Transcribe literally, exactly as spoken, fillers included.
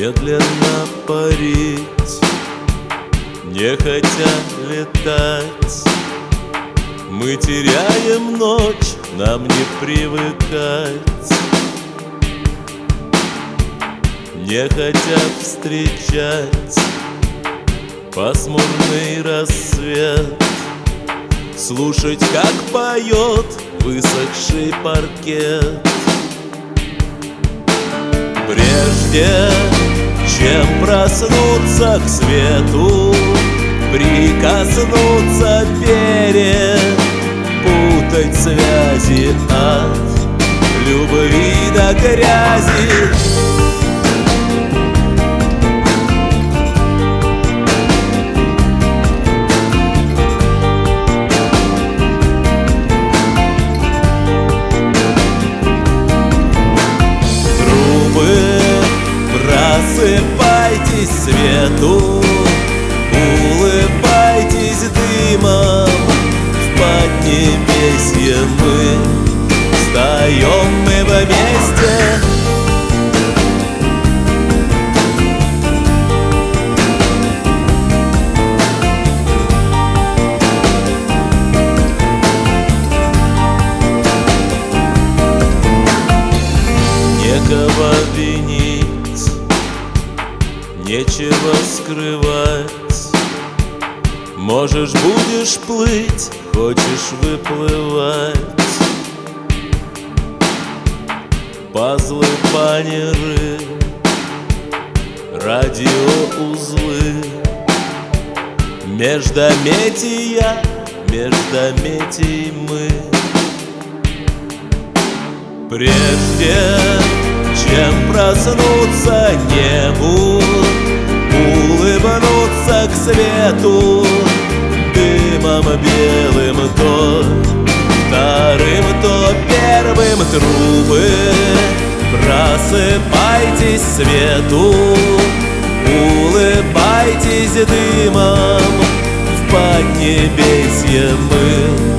медленно парить, не хотя летать. Мы теряем ночь, нам не привыкать, не хотят встречать пасмурный рассвет, слушать, как поет высохший паркет. Прежде чем проснуться к свету, прикоснуться, перепутать связи от любви до грязи. Просыпайтесь свету, улыбайтесь дымом. В поднебесье мы встаем мы вместе. Некого винить, нечего скрывать. Можешь, будешь плыть, хочешь выплывать. Пазлы, баннеры, радиоузлы, междометия, междометий мы. Прежде чем проснуться небу, улыбнуться к свету, дымом белым то вторым, то первым. Трубы, просыпайтесь свету, улыбайтесь дымом. В поднебесье мы